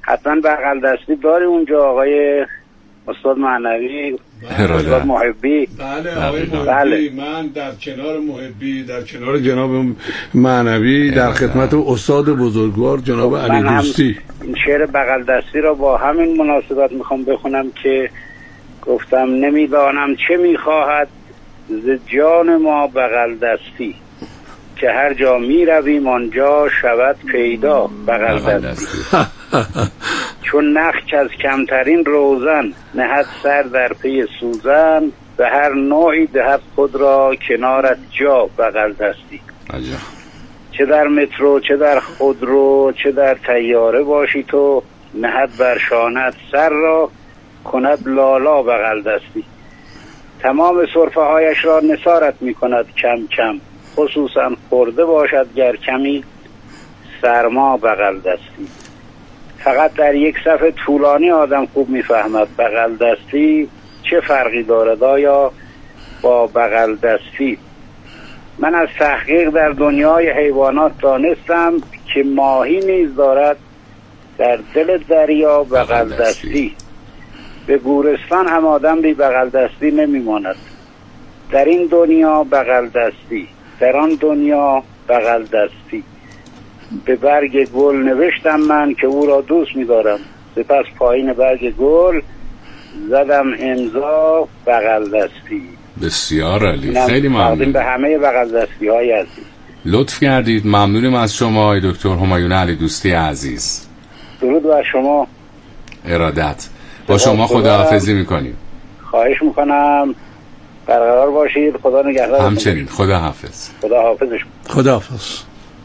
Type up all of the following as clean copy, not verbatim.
حتما بغل دستی داری اونجا آقای استاد معنوی، استاد محبی. بله آقای محبی، من در کنار محبی، در کنار جناب معنوی، در خدمت استاد بزرگوار جناب علی دوستی. من شعر بغل دستی را با همین مناسبت میخوام بخونم که گفتم نمیدانم چه میخواهد ز جان ما بغل دستی، که هر جا میرویم آنجا شود پیدا بغل دستی. چون نخ از کمترین روزن نهد سر در پی سوزن، به هر نوعی دهد خود را کنارت جا بغل دستی. چه در مترو چه در خودرو چه در طیاره باشی تو، نهد بر شانت سر را کند لالا بغل دستی. تمام سرفه هایش را نثارت می کند کم کم، خصوصا خورده باشد گر کمی سرما بغل دستی. فقط در یک صفحه طولانی آدم خوب میفهمد بغل دستی چه فرقی دارد آیا با بغل دستی. من از تحقیق در دنیای حیوانات دانستم که ماهی نیز دارد در دل دریا بغل دستی. به گورستان هم آدم بی بغل دستی نمیماند. در این دنیا بغل دستی، در آن دنیا بغل دستی. به برگ گل نوشتم من که او را دوست می‌دارم، سپس پایین برگ گل زدم امضا بغل دستی. بسیار عالی، خیلی ممنون. به همه بغل دستی‌های عزیز لطف کردید. ممنونم از شما آقای دکتر همایون علی دوستی عزیز. درود بر شما. ارادت. با شما خداحافظی می‌کنیم. خواهش می‌کنم برقرار باشید. خدا نگهدار. همچنین. خداحافظ. خداحافظ.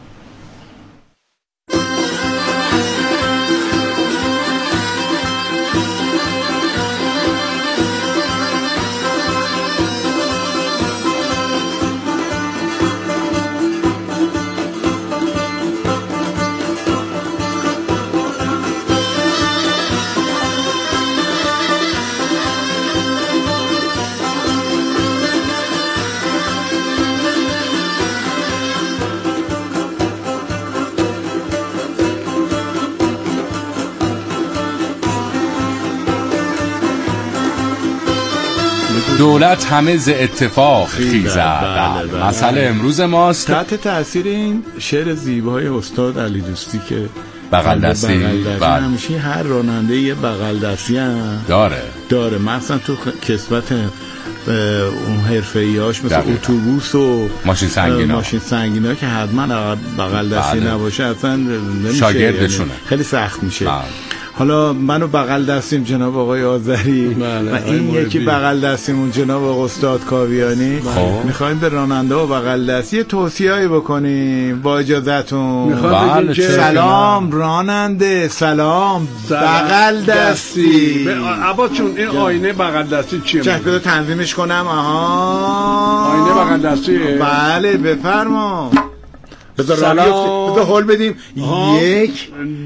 دولت همه ز اتفاق خیزد. مسئله امروز ماست تحت تأثیر این شعر زیبای استاد علی دوستی که بغل دستی همیشه هر راننده یه بغل دستی هم داره مثلا تو کسبت اون حرفه‌ای‌هاش مثل اتوبوس و ماشین سنگینا که حتما بغل دستی نباشه اصلا نمیشه، شاگردشونه خیلی سخت میشه. حالا منو بغل دستیم جناب آقای آذری و این یکی بغل دستیمون جناب آقای استاد کاویانی. میخوایم به راننده و بغل دستی توصیه‌ای بکنیم با اجازهتون. سلام راننده، سلام بغل دستی. عباس چون این آینه بغل دستی چیه؟ چه بذار تنظیمش کنم. آینه بغل دستی. بله بفرما. بذار هول بدیم. 1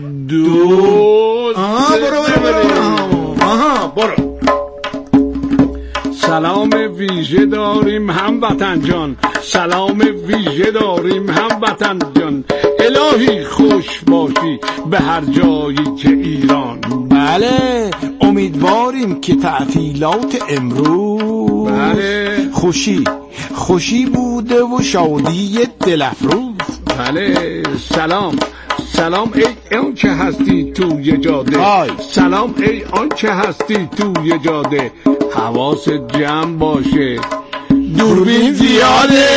2 برو. سلام ویژه داریم هموطن جان، سلام ویژه داریم هموطن جان، الهی خوش باشی به هر جایی که ایران. بله امیدواریم که تعطیلات امروز خوشی بوده و شادی دلفروز. بله سلام ای اون که هستی توی جاده، سلام ای آن که هستی توی جاده، حواس جمع باشه دوربین زیاده،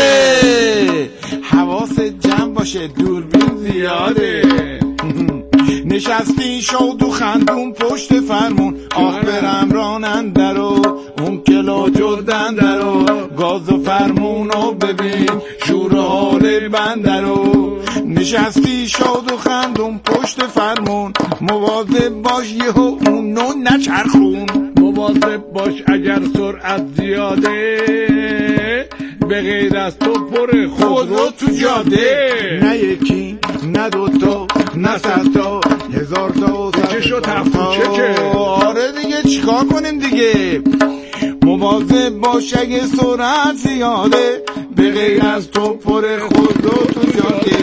حواس جمع باشه دوربین زیاده. نشستی شاد و خندون پشت فرمون، آخ برم راننده رو اون کلا جردنده رو، گاز و فرمونو ببین شور حال بنده رو. نشستی شاد و خندون پشت فرمون، مواظب باش یهو اونو نچرخون، مواظب باش اگر سرعت زیاده، به غیر از تو پر خودرو تو جاده. نه یکی نه دوتا نه صدتا هزار تا چه شد هفتوچه؟ آره دیگه چیکار کنیم دیگه. مواظب باش اگه سرعت زیاده، به غیر از تو پر خودرو تو جاده.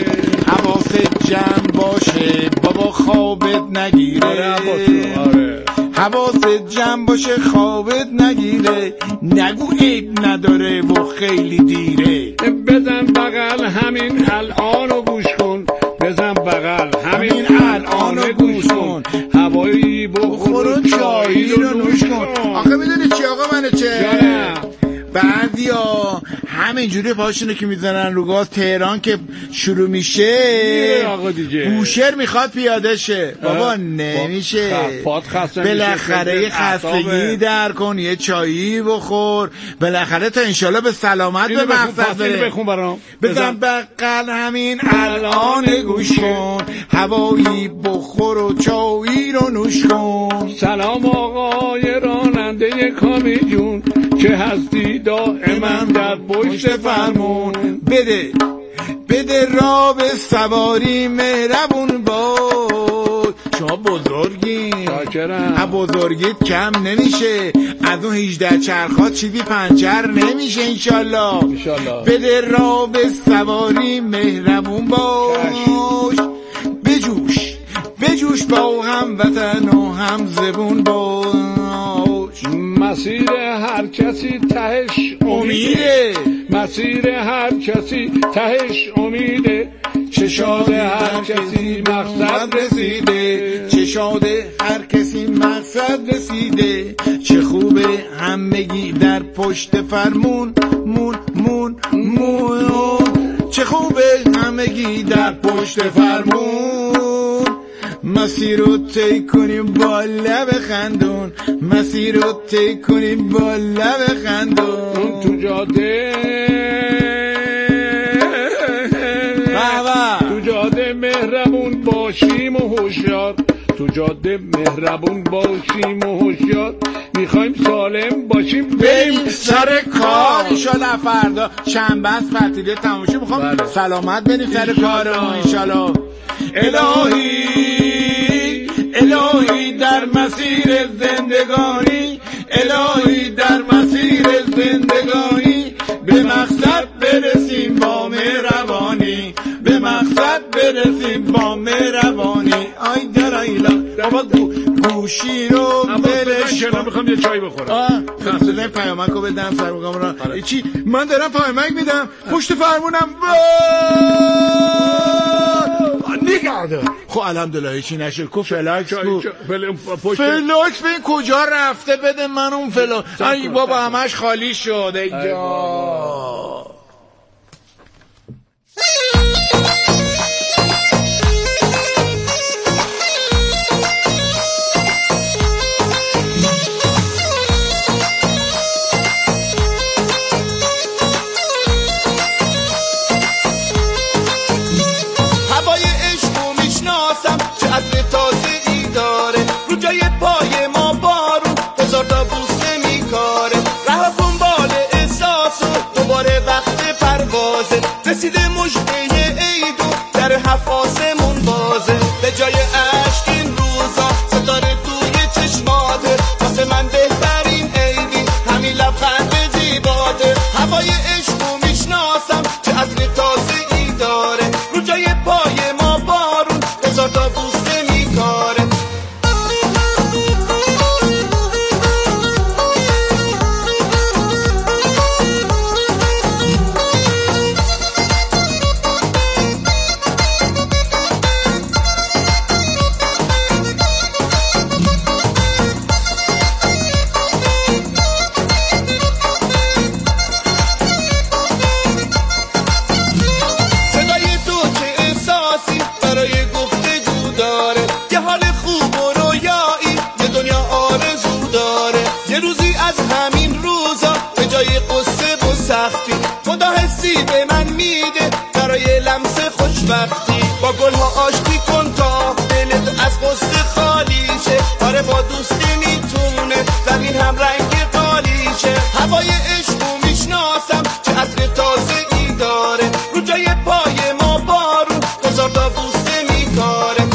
حواست جمع باشه بابا خوابت نگیره. حواست جمع باشه خوابت نگیره. نگو عیب نداره و خیلی دیره. بزن بغل همین الانو گوش کن. بزن بغل همین الانو گوش کن. هوایی بخور و چایی رو نوش کن. آخه میدونی چی آقا منو چه؟ بعدیا همینجوری پاشونو که میزنن رو گاز تهران که شروع میشه بوشهر میخواد پیاده شه. بابا نمیشه. بالاخره یه خستگی در کن، یه چایی بخور، بالاخره تا انشالله به سلامت به مقصد بره. بزن بغل همین الان گوش کن. هوایی بخور و چایی رو نوش کن. سلام آقای راننده کامیون که هستی دائما در پشت فرمون. بده را به سواری مهربون بود. شما بزرگی بزرگیت کم نمیشه. از اون 18 چرخات چیزی پنچر نمیشه انشالله. بده را به سواری مهربون باش. بجوش با هم وطن و هم زبون باش. مسیر هر کسی تهش امیده. مسیر هر کسی تهش امیده. چه شاده هر کسی مقصد رسیده. چه شاده هر کسی مقصد رسیده. چه خوبه همگی در پشت فرمون. مون چه خوبه همگی در پشت فرمون. مسیر رو طی کنیم با لب خندون. مسیر رو طی کنیم با لب خندون. تو جاده مهربون باشیم و هوشیار. تو جاده مهربون باشیم و هوشیار. میخوایم سالم باشیم بریم سر کار. انشالله فردا شنبه است تعطیلی تموم شه. میخوام سلامت بریم سر کارمون انشالله. الهی در مسیر زندگانی. الهی در مسیر زندگانی. به مقصد برسیم با مهربانی. به مقصد برسیم با مهربانی. آی درایلا بابا گوشی رو برشون. میخوام یه چای بخورم. خسته پیامکو بدم سرمقام را. چی من دارم پیامک میدم پشت فرمونم. نگرده. خب الحمدلله چی نشد. کو فلاکس فلاکس به کجا رفته؟ بده من اون فلاکس. ای بابا همش خالی شد اینجا. رسیده مژده عید و در حرف آسمون بازه. به جای عشق این روزا ستاره توی چشماته. واسه من بهترین عیدی همین لبخند زیباته. هوای عشقو میشناسم چه عطر تازه‌ای داره. رو جای پای ما بارون هزار تا بوسه میکاره. به من میده برای لمس خوشبختی. با گلها آشتی کن تا دلت از غصه خالی شه. آره با دوستی میتونه زمین هم رنگ قالی شه. هوای عشقو میشناسم چه عطر تازه‌ای داره. رو جای پای ما بارون هزار تا بوسه میکاره.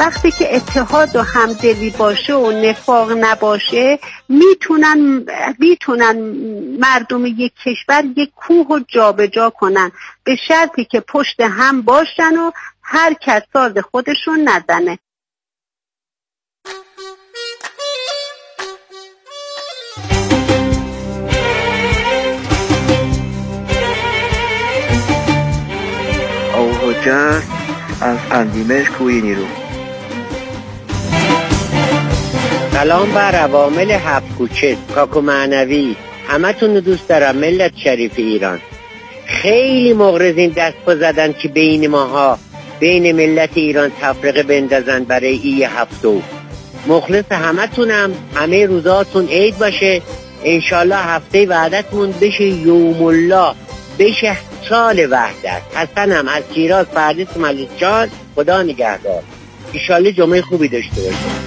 وقتی که اتحاد و همدلی باشه و نفاق نباشه میتونن مردم یک کشور یک کوه رو جابجا کنن، به شرطی که پشت هم باشن و هر کس ساز خودشون نزنه. حجت از اندیمش کوی نیرو. سلام بر عوامل هفت کوچه، کاکو معنوی، همتون دوست دارم ملت شریف ایران. خیلی مغرضین دست پا زدن که بین ماها، بین ملت ایران تفرقه بندازن برای ای هفتو. مخلص همتونم، همه روزاتون عید باشه. انشالله هفته وحدتمون بشه یوم الله، بشه سال وحدت. حسنم از شیراز، پردیس ملیک جان، خدا نگهدار. انشالله جمعه خوبی داشته باشیم.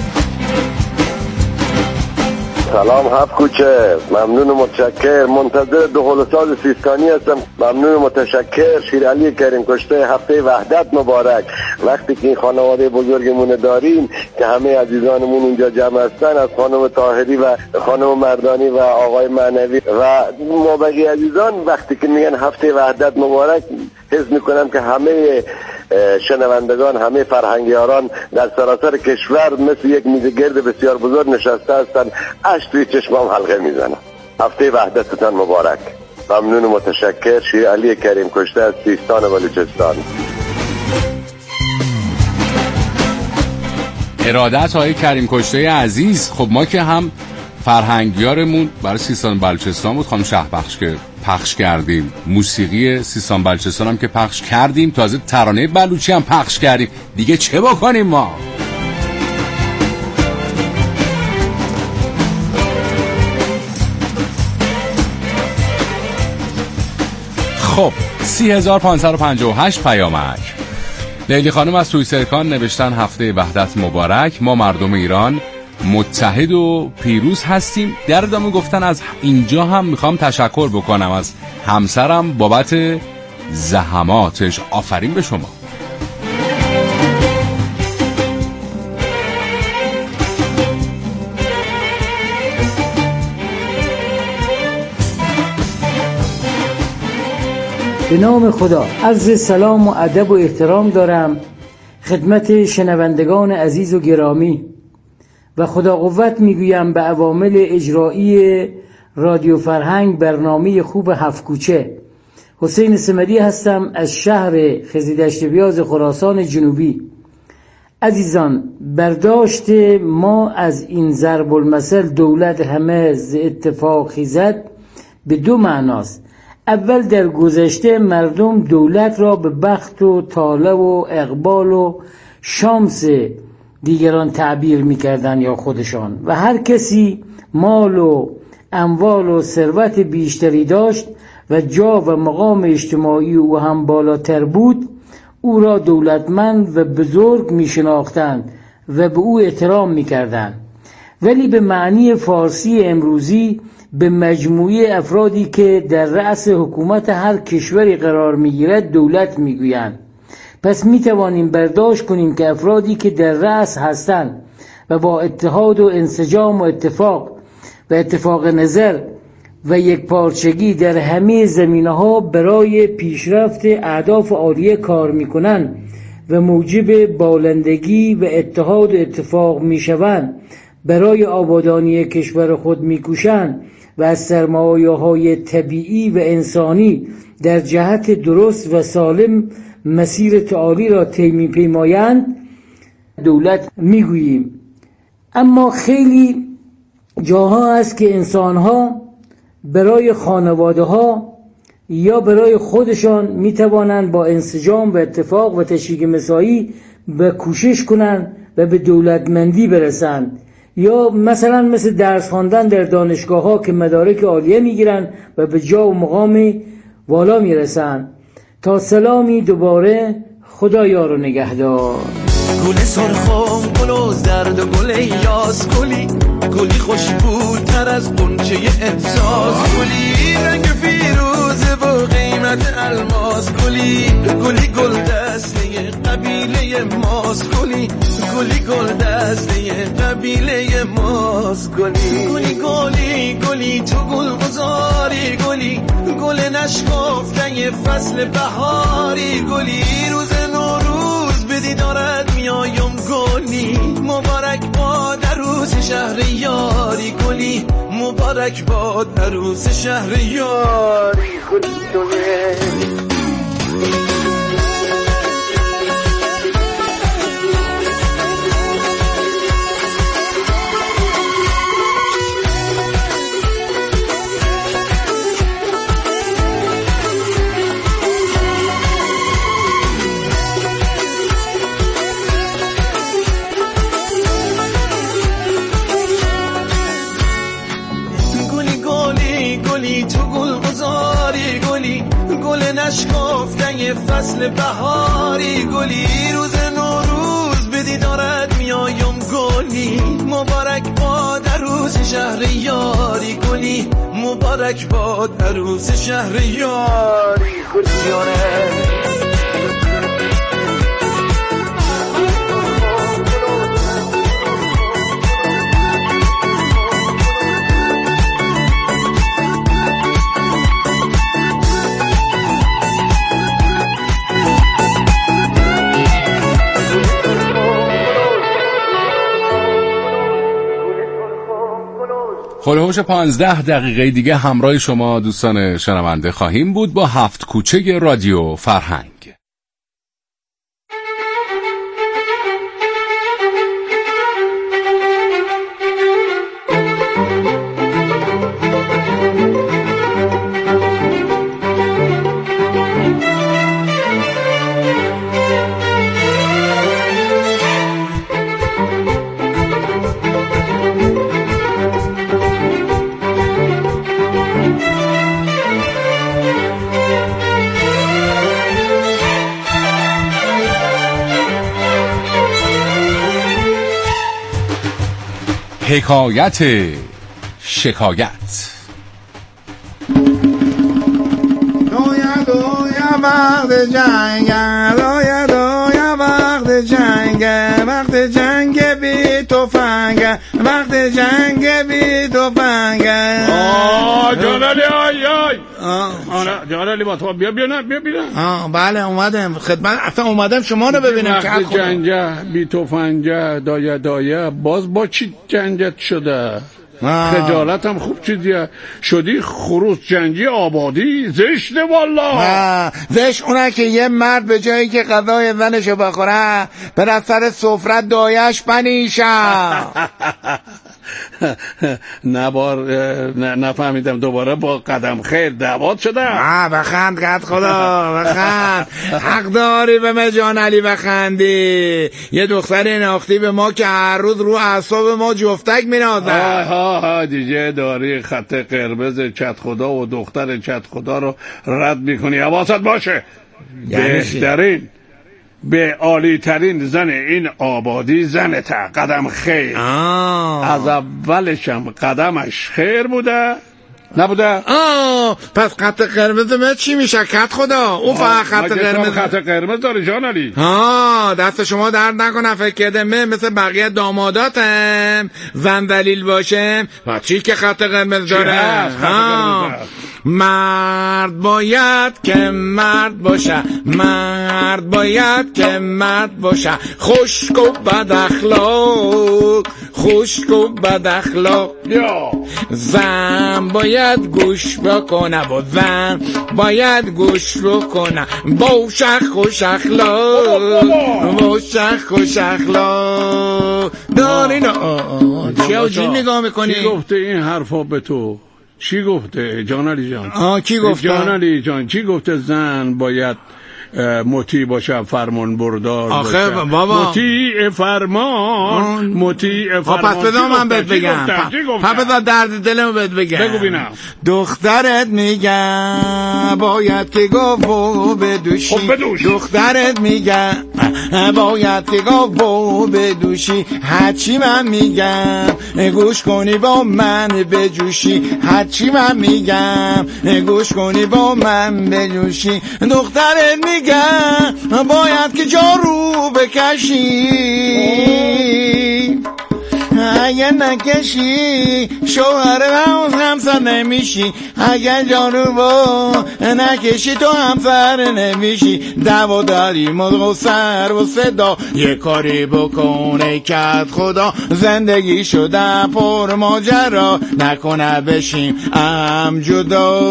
سلام هفت کوچه، ممنون و متشکر. منتظر دخول سیستانی هستم. ممنون و متشکر. شیرعلی کریم کشته، هفته وحدت مبارک. وقتی که این خانواده بزرگمون داریم که همه عزیزانمون اونجا جمع هستن، از خانم طاهری و خانم مردانی و آقای معنوی و مابقی عزیزان، وقتی که میگن هفته وحدت مبارک، حس میکنم که همه شنوندگان، همه فرهنگیاران در سراسر کشور مثل یک میز گرد بسیار بزرگ نشسته هستند، اشک توی چشمام حلقه میزنم. هفته وحدتتان مبارک. ممنون و متشکر. شیرعلی کریم کشته از سیستان و بلوچستان. ارادت آقای کریم کشته عزیز. خب ما که هم فرهنگیارمون برای سیستان بلوچستان بود، خانم شهبخش که پخش کردیم، موسیقی سیستان بلوچستان هم که پخش کردیم، تازه ترانه بلوچی هم پخش کردیم، دیگه چه بکنیم ما؟ خب 3558 پیامک. لیلی خانم از توییترکان نوشتن هفته وحدت مبارک، ما مردم ایران متحد و پیروز هستیم. در ادامه گفتن از اینجا هم میخوام تشکر بکنم از همسرم بابت زحماتش. آفرین به شما. به نام خدا عرض سلام و ادب و احترام دارم خدمت شنوندگان عزیز و گرامی و خدا قوت میگویم به عوامل اجرایی رادیو فرهنگ برنامه خوب هفت کوچه. حسین سمدی هستم از شهر خزیدشت بیاز خراسان جنوبی. عزیزان، برداشت ما از این ضرب المثل دولت همه ز اتفاق خیزد به دو معناست. اول در گذشته مردم دولت را به بخت و طالع و اقبال و شانس دیگران تعبیر می‌کردند یا خودشان، و هر کسی مال و اموال و ثروت بیشتری داشت و جا و مقام اجتماعی او هم بالاتر بود، او را دولتمند و بزرگ می‌شناختند و به او احترام می‌کردند. ولی به معنی فارسی امروزی به مجموعه افرادی که در رأس حکومت هر کشوری قرار می‌گیرد دولت می‌گویند. پس می‌توانیم برداشت کنیم که افرادی که در رأس هستند و با اتحاد و انسجام و اتفاق نظر و یک پارچگی در همه زمینه‌ها برای پیشرفت اهداف عالیه کار می‌کنند و موجب بالندگی و اتحاد و اتفاق می‌شوند، برای آبادانی کشور خود می‌کوشند و از سرمایه‌های طبیعی و انسانی در جهت درست و سالم مسیر تعالی را طی می‌پیمایند دولت می‌گوییم. اما خیلی جاها هست که انسان‌ها برای خانواده‌ها یا برای خودشان می‌توانند با انسجام و اتفاق و تشویق مساعی به کوشش کنند و به دولتمندی برسند، یا مثلا مثل درس خواندن در دانشگاه‌ها که مدارک عالیه می‌گیرند و به جا و مقام والا می‌رسند. تا سلامی دوباره، خدا یار و نگهدار. گل سرخم، گل و زرد و گل یاس، گلی خوشبوتر از غنچه احساس، گلی رنگ فیروزه و قیمت الماس، گلی گل دسته قبیله ماست، گلی گلی گل دسته قبیله ماست، گلی گلی گلی گلی تو گل گذاری، گلی گل نشکافته فصل بهاری، گلی روز نوروز به دیدارت میایم، گلی مبارک باد عروس شهر یاری، گلی مبارک باد عروس شهر یاری، گلی تو گل گذاری، گلی گل نشکافته فصل بهاری، گلی روز نوروز به دیدارت میایم، گلی مبارک باد عروس شهر یاری، گلی مبارک باد عروس شهر یاری، هلوهوش 15 دقیقه دیگه همراه شما دوستان شنونده خواهیم بود با 7 کوچه رادیو فرهنگ. حکایت شکایت. دویا دویا وقت جنگ، دویا دویا وقت جنگ، وقت جنگ بی تفنگ، وقت جنگ بی تفنگ. جانالی آی آی جانالی با تو بیا بله اومدم خدمت، اصلا اومدم شما رو ببینم. وقت جنگ بی تفنگ دایه باز با چی جنگت شده؟ خجالت هم خوب چیزیه شدی، خروس جنگی آبادی زشته والله. زشت اونه که یه مرد به جایی که غذای زنشو بخوره بر سر سفره دایش بنیشه. نفهمیدم دوباره با قدم خیر دعوات شده. بخند قد خدا بخند. حق داری به من جان علی بخندی. یه دختر ناختی به ما که هر روز رو اعصاب ما جفتک مینازه. دیگه داری خط قرمز چت خدا و دختر چت خدا رو رد میکنی، حواست باشه. بهترین به عالی ترین زن این آبادی زنته، قدم خیر. از اولشم قدمش خیر بوده نبوده؟ پس خط قرمز من چی میشه کت خدا؟ او فقط خط قرمز. خط قرمز داری جان علی؟ دست شما درد نکنه. فکر کرده من مثل بقیه داماداتم زن دلیل باشم و چی که خط قرمز داره؟ مرد باید که مرد باشه، مرد باید که مرد باشه، خشک و بد اخلاق، خشک و بد اخلاق. زن باید گوش بکنه و زن باید گوش بکنه، باشه خوش اخلاق، باشه خوش اخلاق. دارین چی اوجی نگاه میکنی؟ چی گفته این حرفا به تو؟ چی گفته جان علی جان؟ کی گفته؟ جان علی جان چی گفته؟ زن باید مطیع باشه، فرمان بردار باشه. آخه بابا مطیع فرمان، مطیع فرمان. پس بذار من بهت بگم، پس بذار درد دلمو بهت بگم. بگو بینم. دخترت میگه باید که گفو بدوشی. خب بدوش. دخترت میگه باید که گاو بدوشی هرچی من میگم گوش کنی با من بجوشی هرچی من میگم گوش کنی با من بجوشی دخترت میگم باید که جارو بکشی اگر نکشی شوهر همسر نمیشی اگر جارو با نکشی تو همسر نمیشی دعوا داریم و سر و صدا یه کاری بکنه کرد خدا زندگی شده پر ماجرا نکنه بشیم جدا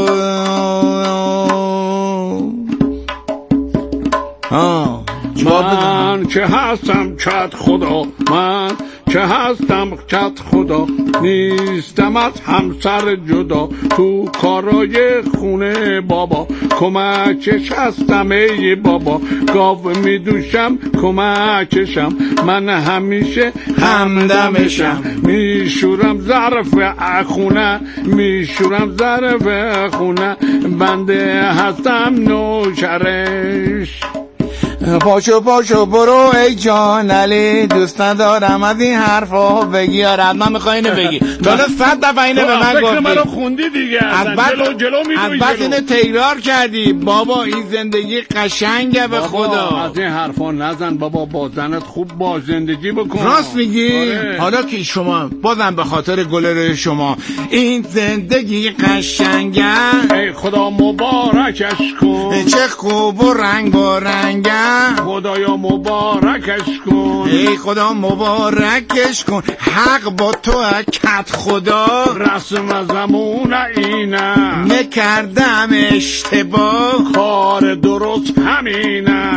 من که هستم کت خدا من که هستم کت خدا نیستم از همسر جدا تو کارای خونه بابا کمکش هستم ای بابا گاو میدوشم کمکشم من همیشه همدمشم میشورم ظرف خونه میشورم ظرف خونه بنده هستم نوکرش پاشو پاشو برو ای جان علی دوست ندارم از این حرفا بگی حتما میخوای اینو بگی تا 100 دفعه اینو به من گفتی منو خوندی دیگه جلو میدوی البته اینو تکرار کردی بابا این زندگی قشنگه به خدا از این حرفا نزن بابا با زنت خوب با زندگی بکن راست میگی حالا که شما بازم به خاطر گل شما این زندگی قشنگه ای خدا مبارکش کن چه خوب و رنگ با رنگه خدایا مبارکش کن ای خدا مبارکش کن حق با تو کت خدا رسم زمون اینه نکردم اشتباه کار درست همینه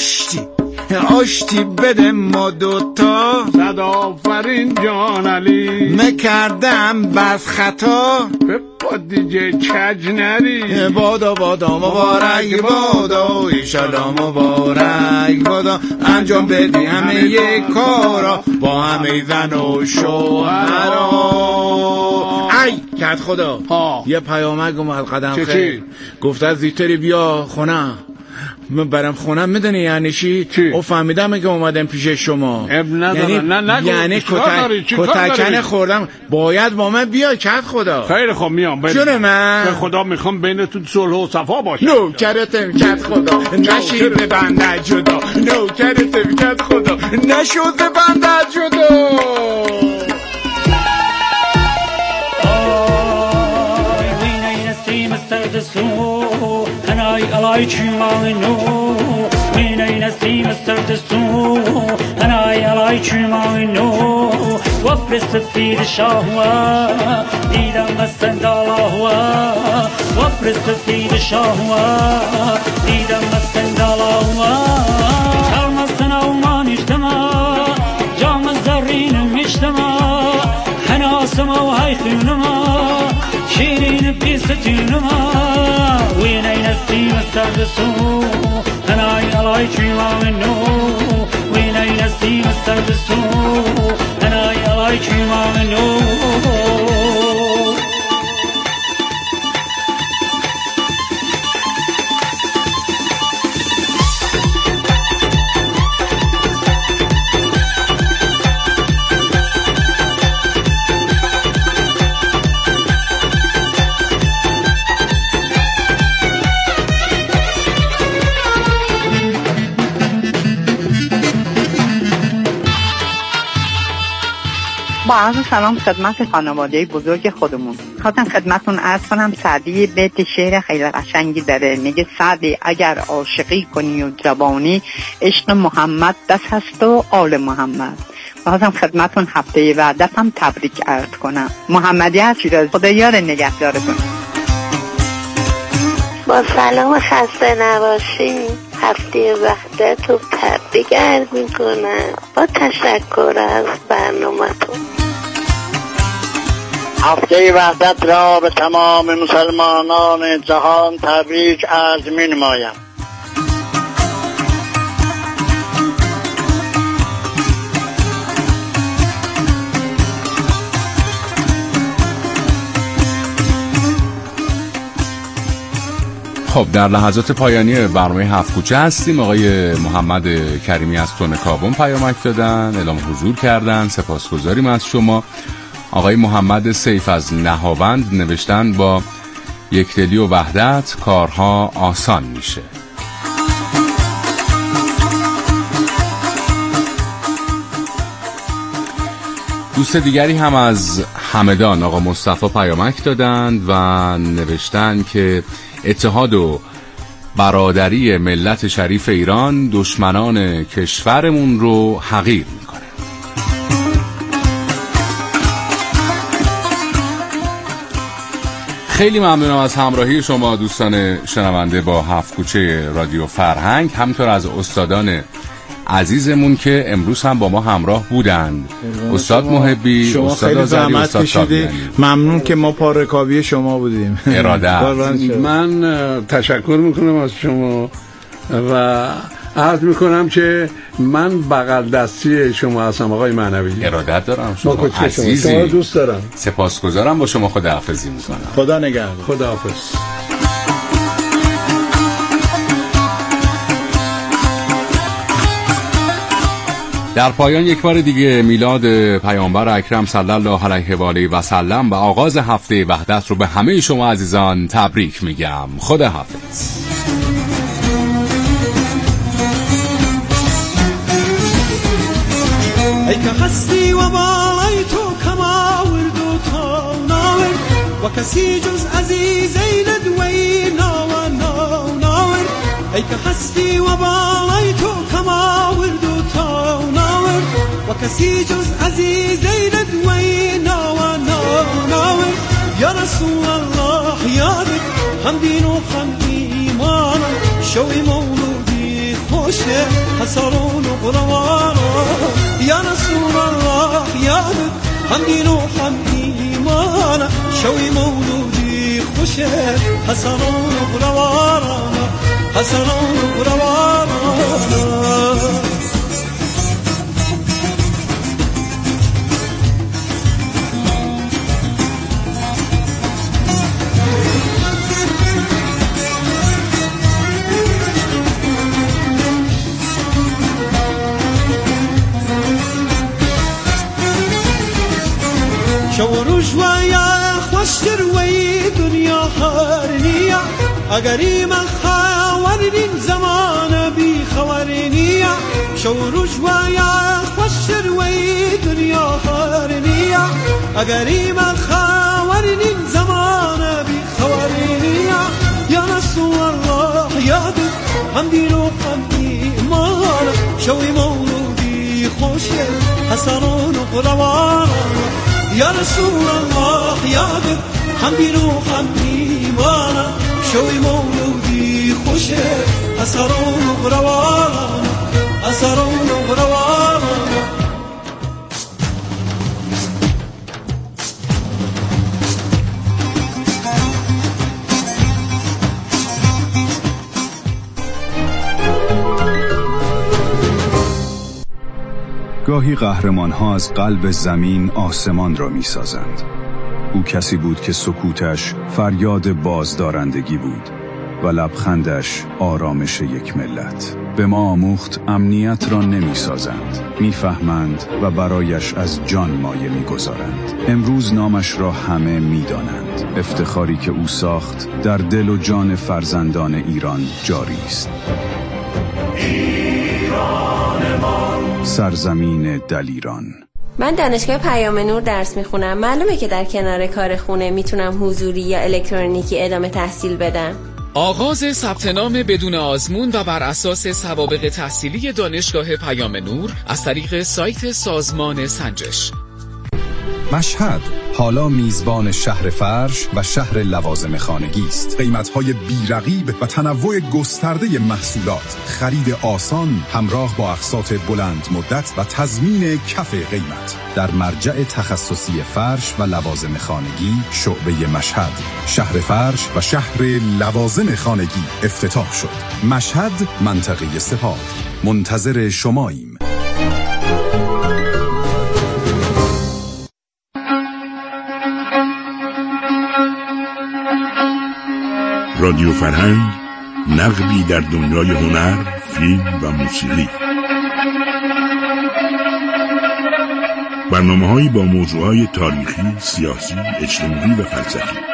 آشتی بده ما دوتا صد آفرین جان علی نکردم بس خطا با دیگه کج نری بادا مبارک بادا ایشالا مبارک بادا انجام بدی همه یک کارا با همه زن و شوهرا ای کت خدا یه پیامک اومد قدم خیر گفت از زیتری بیا خونه من برم خونم میدونی یعنی چی؟ او فهمیدم که اومدم پیش شما یعنی کتکن خوردم باید با من بیا کت خدا خیلی خوب میام جون من به خدا میخوام بینتون صلح و صفا باشه نوکرتم کت خدا نشید بنده جدا نوکرتم کت خدا نشد بنده جدا علای چیمانو مینای نسیم سردسو انای علای چیمانو وفر سفید شاهوا دیدم استندالاهوا وفر سفید شاهوا دیدم استندالاهوا کلمسنا وما نجتمع جام الزرين مجتمع حناسما وهاي خيونما شيرين بقصتينما وين نسيم السردسو أنا يلاي شيمانو وين نسيم السردسو أنا يلاي شيمانو با عرض سلام خدمت خانواده بزرگ خودمون خواستم خدمتون عرض کنم سعدی بیت شعر خیلی قشنگی داره میگه سعدی اگر عاشقی کنی و جوانی عشق محمد دست هست و آل محمد خواستم خدمتون هفته وعدتم تبریک عرض کنم محمدی هستید از خدا یار نگهدارتون با سلام خسته نباشی هفته وحدت رو تبریک عرض میکنم با تشکر از برنامه‌تون هفته وحدت را به تمام مسلمانان جهان تبریک عرض می‌نمایم. خب در لحظات پایانی برنامه هفت کوچه هستیم. آقای محمد کریمی از تون کابون پیامک دادن، اعلام حضور کردن، سپاسگزاریم از شما. آقای محمد سیف از نهاوند نوشتن با یکدلی و وحدت کارها آسان میشه. دوست دیگری هم از همدان آقا مصطفی پیامک دادند و نوشتن که اتحاد و برادری ملت شریف ایران دشمنان کشورمون رو حقیر میکنه. خیلی ممنونم از همراهی شما دوستان شنونده با هفت کوچه رادیو فرهنگ، همینطور از استادان عزیزمون که امروز هم با ما همراه بودند. استاد محبی، شما استاد خیلی آذری، زحمت استاد کشیدید. ممنون که ما پارکاوی شما بودیم. اراده. من تشکر میکنم از شما و عرض میکنم که من بغل دستی شما هستم آقای معنوی. ارادت دارم. شما عزیزی، شما دوست دارم. سپاسگزارم. با شما خداحافظی میکنم. خدا نگهدار. خداحافظ. در پایان یک بار دیگه میلاد پیامبر اکرم صلی الله علیه و آله و سلم و آغاز هفته وحدت رو به همه شما عزیزان تبریک میگم. خدا حافظ. ای که هستی و بالای تو کما ورد و تا ناور و کسی جز عزیزی ندوی ناو ناو ناور. ای که هستی و بالای تو کما ورد و تا ناور و کسی جز عزیزی ندوی ناو ناو ناور. یا رسول الله یادت هم دین و هم ایمان شوی مولودی خوشه حسرون و قروانا. یا رسول الله یادت هم دین و هم ایمان شوی مولودی خوشه حسرون و قروانا حسرون و قروانا. شو رجویا خوشتر وی دنیا خارنیا اگری من خاورین زمان بی خورنیا. شو رجویا خوشتر وی دنیا خارنیا اگری من خاورین زمان بی خورنیا. یا رسول الله یادت هم دین و هم ایمان شوی مولودی خوشه حسرون و قروانا. یا رسول الله یادت هم دین و هم ایمان شوی مولودی خوشه حسرون و قروانا حسرون و قروانا. گاهی قهرمان‌ها از قلب زمین آسمان را می‌سازند. او کسی بود که سکوتش فریاد بازدارندگی بود و لبخندش آرامش یک ملت. به ما آموخت امنیت را نمی‌سازند، می‌فهمند و برایش از جان مایه می‌گذارند. امروز نامش را همه می‌دانند. افتخاری که او ساخت در دل و جان فرزندان ایران جاری است. سرزمین دلیران. من دانشگاه پیام نور درس میخونم. معلومه که در کنار کار خونه میتونم حضوری یا الکترونیکی ادامه تحصیل بدم. آغاز ثبت نام بدون آزمون و بر اساس سوابق تحصیلی دانشگاه پیام نور از طریق سایت سازمان سنجش. مشهد حالا میزبان شهر فرش و شهر لوازم خانگی است. قیمت‌های بی‌رقیب و تنوع گسترده محصولات، خرید آسان همراه با اقساط بلند مدت و تضمین کف قیمت. در مرجع تخصصی فرش و لوازم خانگی شعبه مشهد، شهر فرش و شهر لوازم خانگی افتتاح شد. مشهد، منطقه سپاه. منتظر شماییم. رادیو فرهنگ نقبی در دنیای هنر، فیلم و موسیقی. برنامه‌هایی با موضوعات تاریخی، سیاسی، اجتماعی و فلسفی.